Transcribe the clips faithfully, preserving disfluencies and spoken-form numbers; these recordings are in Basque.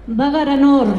Bagaran hor,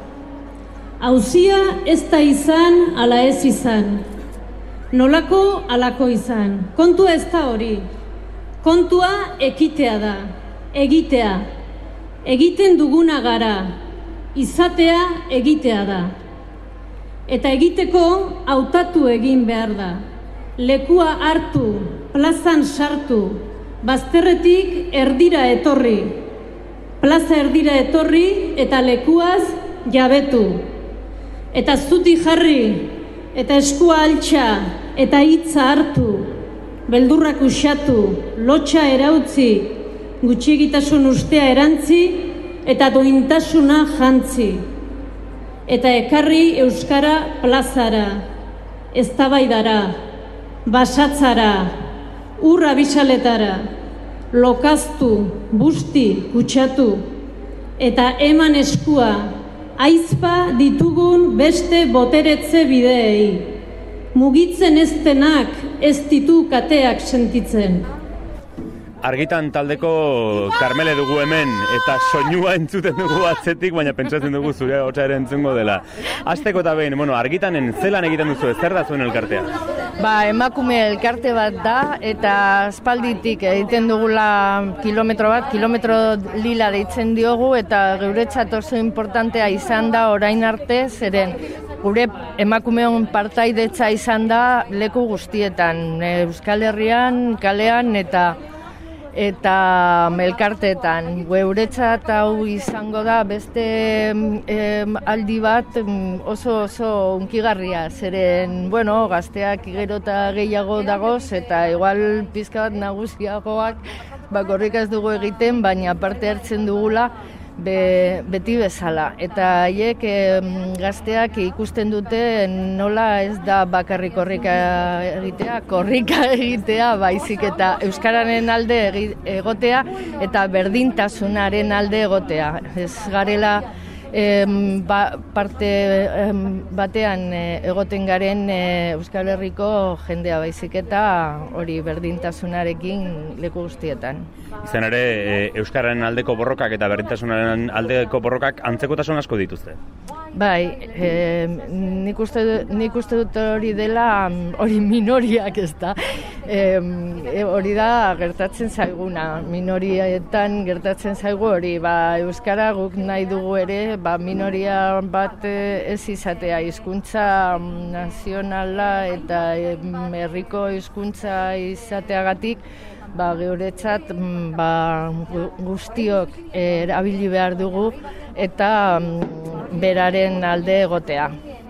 auzia ez da izan ala ez izan, nolako alako izan, kontua ez da hori, kontua ekitea da, egitea, egiten duguna gara, izatea egitea da. Eta egiteko hautatu egin behar da, lekua hartu, plazan sartu, bazterretik erdira etorri, plaza erdira etorri eta lekuaz jabetu. Eta zuti jarri, eta eskua altxa, eta hitza hartu, beldurrak usatu, lotxa erautzi, gutxiegitasun ustea erantzi, eta dointasuna jantzi. Eta ekarri euskara plazara, eztabaidara, basatzara, urra bisaletara, lokaztu, busti, kutsatu, eta eman eskua, aizpa ditugun beste boteretze bideei. Mugitzen ez denak ez ditu kateak sentitzen. Argitan taldeko Karmele dugu hemen, eta soinua entzuten dugu atzetik, baina pentsatzen dugu zure hotza ere entzungo dela. Hasteko eta behin, bueno, Argitanen zelan egiten duzu, zer da zuen elkartea? Ba, emakume elkarte bat da, eta aspalditik egiten dugula kilometro bat, kilometro lila deitzen diogu, eta guretzat oso importantea izan da orain arte, zeren gure emakumeon partaidetza izan da leku guztietan, Euskal Herrian, kalean, eta eta elkarteetan. Guretzat hau izango da beste em, aldi bat oso oso unkigarria, zeren, bueno, gazteak gero eta gehiago dagoz, eta igual pizka bat nagusiagoak bakorrik ez dugu egiten, baina parte hartzen dugula Be, beti bezala. Eta haiek e, gazteak ikusten dute nola ez da bakarrik korrika egitea, korrika egitea, baizik eta euskararen alde egotea eta berdintasunaren alde egotea. Ez garela em, ba, parte em, batean e, egoten garen e, Euskal Herriko jendea, baizik eta hori berdintasunarekin leku guztietan. Izan ere, e, euskararen aldeko borrokak eta berdintasunaren aldeko borrokak antzekotasun asko dituzte. Bai, e, nik, uste, nik uste dut hori dela, hori minoriak ez da. E, hori da gertatzen zaiguna, minorietan gertatzen zaigu hori, ba, euskara guk nahi dugu ere, ba, minoria bat ez izatea, hizkuntza nazionala eta herriko hizkuntza izateagatik, ba, geuretzat ba, guztiok erabili behar dugu eta beraren alde egotea.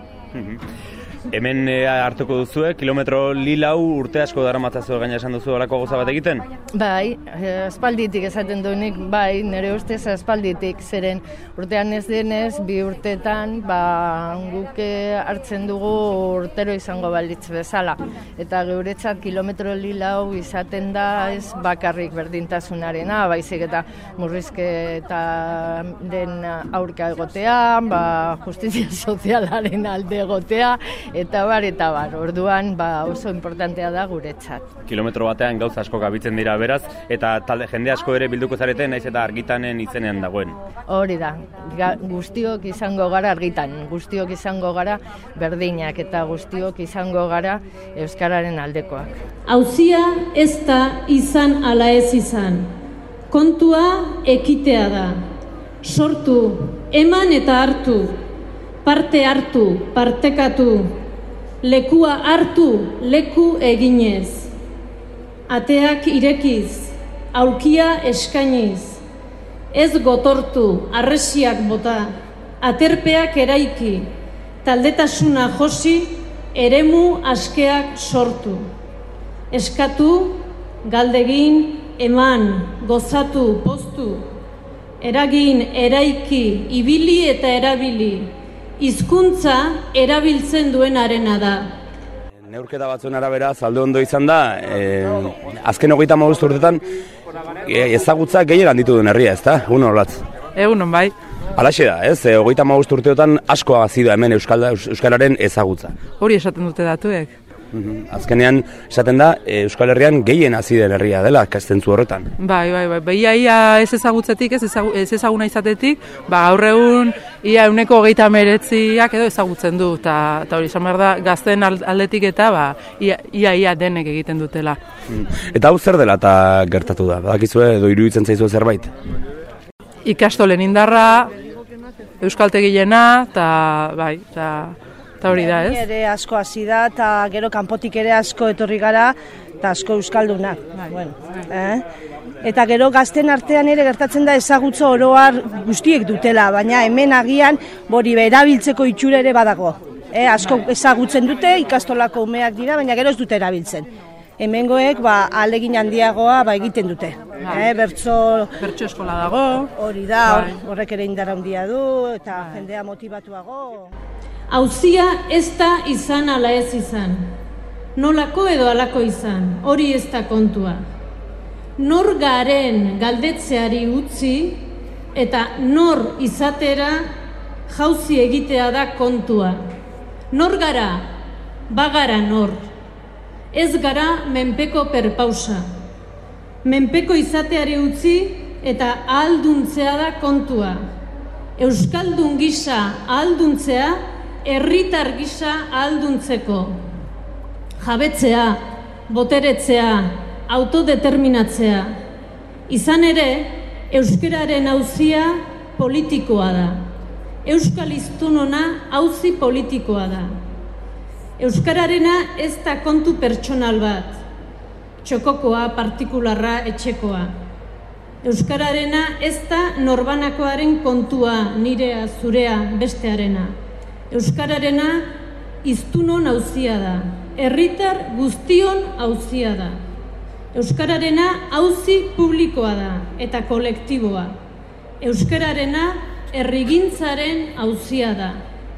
Hemen e, hartuko duzue, kilometro lilau urte asko daramatzazue gaina esan duzu horako gauza bat egiten? Bai, aspalditik esaten duenik, bai, nire ustez aspalditik, zeren urtean ez denez, bi urteetan, ba, guke hartzen dugu urtero izango balitz bezala. Eta geuretzat kilometro lilau izaten da ez bakarrik berdintasunarena, baizik eta murrizketaren aurka egotea, ba, justizia sozialaren alde egotea, eta bar, eta bar, orduan ba, oso importantea da guretzat. Kilometro batean gauza asko gabitzen dira beraz, eta talde jende asko ere bilduko zareten, naiz eta Argitanen izenean dagoen. Hori da, Ga, guztiok izango gara Argitan, guztiok izango gara berdinak, eta guztiok izango gara euskararen aldekoak. Auzia ez da izan ala ez izan, kontua ekitea da, sortu, eman eta hartu, parte hartu, partekatu, lekua hartu, leku eginez. Ateak irekiz, aulkia eskainiz, ez gotortu, arresiak bota, aterpeak eraiki, taldetasuna josi, eremu askeak sortu. Eskatu, galdegin, eman, gozatu, poztu, eragin, eraiki, ibili eta erabili, hizkuntza erabiltzen duenarena da. Neurketa batzuen arabera, zalde ondo izan da, e, azken hogeita hamabost urtetan ezagutza gehien handitu duen herria, ez da? Egun horatz? Egun hon, bai. Alaxe da, ez? E, hogeita hamabost urteotan asko hazi da hemen Euskal, Euskararen ezagutza. Hori esaten dute datuek. Azkenean, esaten da, Euskal Herrian gehien hazi den herria dela, kastentzu horretan. Bai, bai, bai, bai, ia, ia ez ezagutzetik, ez, ezagu, ez ezaguna izatetik, ba, gaur egun, ia euneko hogeita hemeretziak edo ezagutzen du, eta hori, esan behar da, gazten aldetik eta, ba, ia, ia, ia denek egiten dutela. Eta hau zer dela eta gertatu da, badakizue edo iruditzen zaizue zerbait? Ikastolen indarra, euskaltegiena, eta, bai, eta... Eta hori da, ez? Ere asko hasi da, eta gero kanpotik ere asko etorri gara, eta asko euskaldunak. Bueno, eh? Eta gero gazten artean ere gertatzen da ezagutza oroar guztiek dutela, baina hemen agian bori erabiltzeko itxura ere badago. Eh? Asko ezagutzen dute, ikastolako umeak dira, baina gero ez dute erabiltzen. Hemengoek ba, ahalegin handiagoa ba, egiten dute. Eh? Bertso... Bertso eskola dago. Hori da, horrek ere indar handia du, eta jendea motivatuago. Auzia ez da izan ala ez izan. Nolako edo alako izan, hori ez da kontua. Nor garen galdetzeari utzi eta nor izatera jauzi egitea da kontua. Nor gara, bagara nor. Ez gara menpeko perpausa. Menpeko izateari utzi eta ahalduntzea da kontua. Euskaldun gisa ahalduntzea, herritar gisa ahalduntzeko. Jabetzea, boteretzea, autodeterminatzea. Izan ere, euskararen auzia politikoa da. Euskal hiztunona auzi politikoa da. Euskararena ez da kontu pertsonal bat. Txokokoa, partikularra, etxekoa. Euskararena ez da norbanakoaren kontua, nirea, zurea, bestearena. Euskararena hiztunon auzia da, herritar guztion auzia da. Euskararena auzi publikoa da eta kolektiboa. Euskararena herrigintzaren auzia da.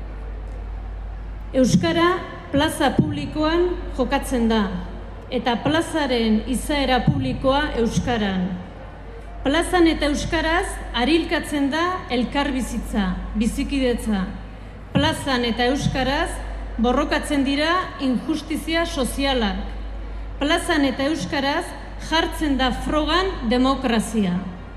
Euskara plaza publikoan jokatzen da eta plazaren izaera publikoa euskaran. Plazan eta euskaraz arilkatzen da elkarbizitza, bizikidetza. Plazan eta euskaraz borrokatzen dira injustizia sozialak. Plazan eta euskaraz jartzen da frogan demokrazia.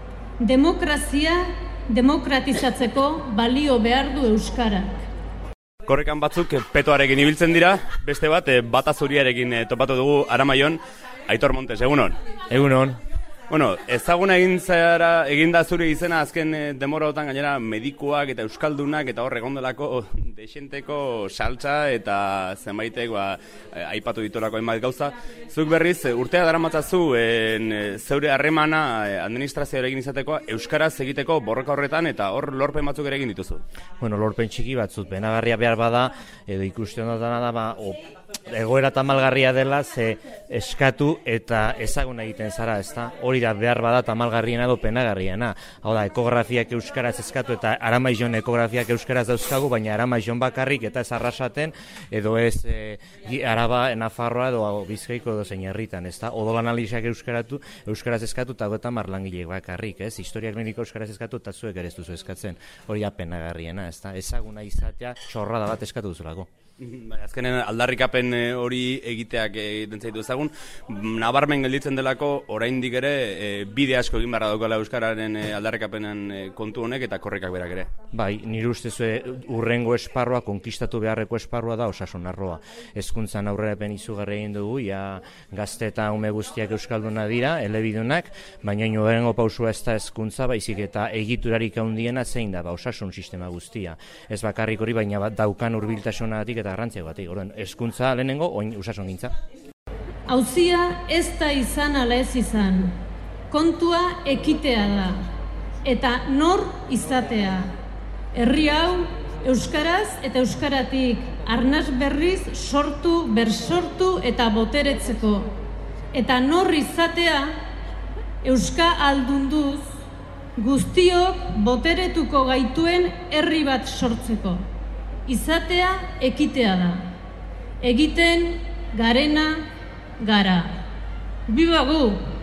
Demokrazia demokratizatzeko balio behar du euskarak. Korrekan batzuk petoarekin ibiltzen dira, beste bat bata zuriarekin topatu dugu Aramaion. Aitor Montes, egunon? Egunon. Bueno, ezaguna egin zara, eginda zure izena azken demorotan gainera medikuak eta euskaldunak eta hor egondelako desenteko saltza eta zenbaitek ba, aipatu ditolako hainbat gauza. Zuk berriz, urtea daramatzazu en, zeure harremana administrazioarekin izateko euskaraz egiteko borroka horretan eta hor lorpen batzuk ere egin dituzu. Bueno, lorpen txiki batzut, benagarria behar bada, edo ikusten dutana da, ba, o, egoera tamalgarria dela, ze eskatu eta ezaguna egiten zara, ezta? Hori da behar bada tamalgarriena edo penagarriena. Hau da, ekografiak euskaraz eskatu eta Aramaion ekografiak euskaraz dauzkagu, baina Aramaion bakarrik eta ez arrasaten, edo ez e, Araba, Nafarroa edo Bizkaiko edo zein herritan, ezta? Odol analizak euskaratu, euskaraz eskatu eta gota marlangilek bakarrik, ez? Historiak mediko euskaraz eskatu eta zuek ere ez duzu eskatzen. Hori da penagarriena, ezta? Ezaguna izatea txorrada bat eskatu duzulako. Bai, azkenen aldarrikapen hori egiteak egiten zaitu ezagun, nabarmen gelditzen delako oraindik ere e, bide asko egin beharra daukala euskararen e, aldarrikapenen e, kontu honek eta korrekak berak ere. Bai, nire ustez urrengo esparroa, konkistatu beharreko esparroa da osasun arloa. Hezkuntzan aurrerapen izugarri egin dugu, ja gazte eta ume guztiak euskalduna dira, elebidunak, baina horrengo pausua ez da hezkuntza, baizik eta egiturarik handiena zein da, ba, osasun sistema guztia. Ez bakarrik hori, baina bat daukan hurbiltasunatik eta garrantzia batik, orduan, hezkuntza lehenengo, oin usasongintza. Auzia ez da izan ala ez izan. Kontua ekitea da. Eta nor izatea. Herri hau euskaraz eta euskaratik arnas berriz sortu, bersortu eta boteretzeko. Eta nor izatea euska aldunduz guztiok boteretuko gaituen herri bat sortzeko. Izatea ekitea da. Egiten garena gara. Biba gu!